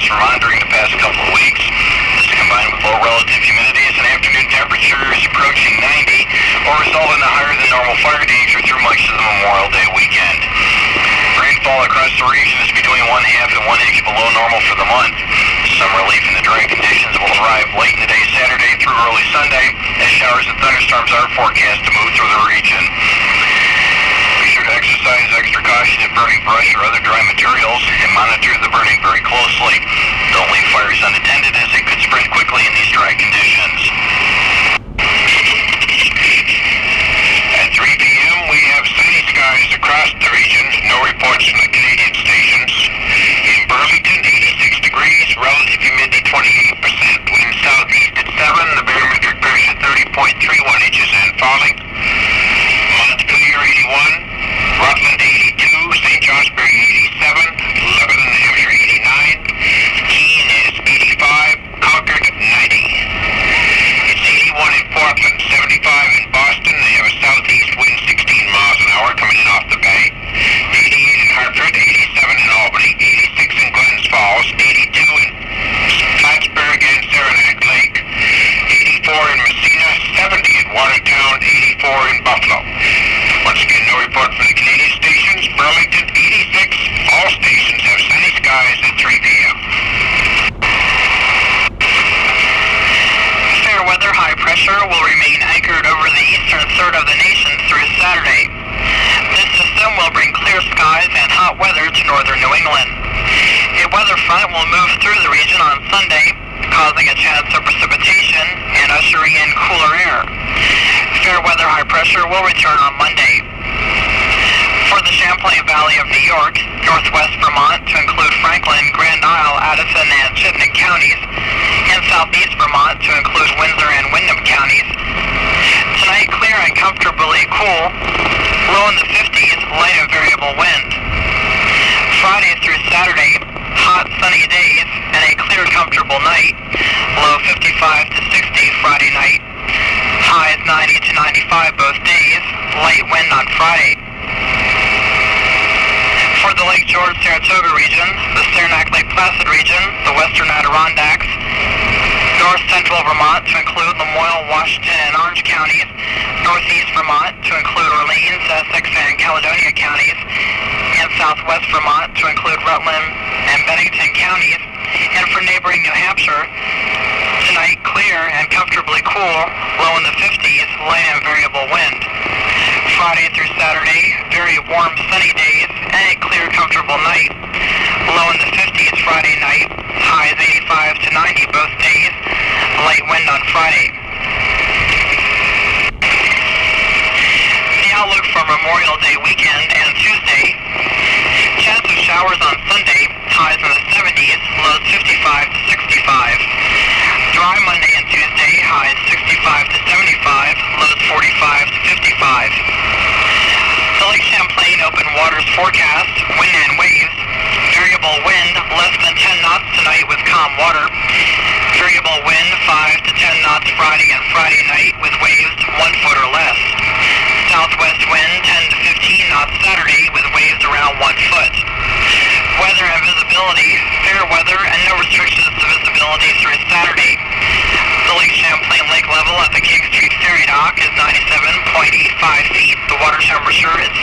across Vermont during the past couple of weeks. This combined with low relative humidities and afternoon temperatures approaching 90 will result in a higher than normal fire danger through much of the Memorial Day weekend. Rainfall across the region is between 1/2 and 1 inch below normal for the month. Some relief in the dry conditions will arrive late in the day Saturday through early Sunday, as showers and thunderstorms are forecast to move through the region. Be sure to exercise extra caution in burning brush or other dry materials and monitor the burning very closely. Don't leave fires unattended, as it could spread quickly in these dry conditions. At 3 p.m. we have sunny skies across the region. No reports from the Canadian stations. In Burlington, 86 degrees, relative humidity 28%. Wind southeast at 7, the barometric pressure 30.31 inches and falling. Montpelier 81, Rutland 82, St. Johnsbury 87, Lebanon, New Hampshire 89, Keene is 85, Concord 90. It's 81 in Portland, 75 in Boston. They have a southeast wind 16 miles an hour coming in off the bay. 88 in Hartford, 87 in Albany, 86 in Glens Falls, 82 in Plattsburgh and Saranac Lake, 84 in Messina, 70 in Watertown, 84 in Buffalo. Once again, no report from the Canadian stations. Burlington, 86. All stations have sunny skies at 3 p.m. Fair weather high pressure will remain anchored over the eastern third of the nation through Saturday. This system will bring clear skies and hot weather to northern New England. A weather front will move through the region on Sunday, causing a chance of precipitation and ushering in cooler air. Fair weather high pressure will return on Monday. For the Champlain Valley of New York, northwest Vermont to include Franklin, Grand Isle, Addison, and Chittenden counties, and southeast Vermont to include Windsor and Windham counties. Tonight, clear and comfortably cool, low in the 50s, light and variable wind. Friday through Saturday, hot sunny days and a clear comfortable night, low 55 to 60 Friday night, highs 90 to 95 both days, light wind on Friday. For the Lake George Saratoga region, the Saranac Lake Placid region, the western Adirondacks, north central Vermont to include Lamoille, Washington, and Orange counties, northeast Vermont to include Orleans, Essex, and Caledonia counties, and southwest Vermont to include Rutland and Bennington counties, and for neighboring New Hampshire, tonight clear and comfortably cool, low in the 50s, light and variable wind. Friday through Saturday, very warm sunny days and a clear comfortable night, low in the 50s Friday night, highs 85 to 90 both days, light wind on Friday. The outlook for Memorial Day weekend and Tuesday: chance of showers on Sunday, highs in the 70s, lows 55 to 65. Dry Monday and Tuesday, highs 65 to 75, lows 45 to 55. The Lake Champlain open waters forecast: wind and waves. Variable wind less than 10 knots tonight with calm water. Variable wind 5 to 10 knots Friday and Friday night with waves 1 foot or less. Southwest wind 10 to 15 knots Saturday with waves around 1 foot. Weather and visibility: fair weather and no restrictions to visibility through Saturday. The Lake Champlain lake level at the King Street Ferry Dock is 97.85 feet. The water temperature is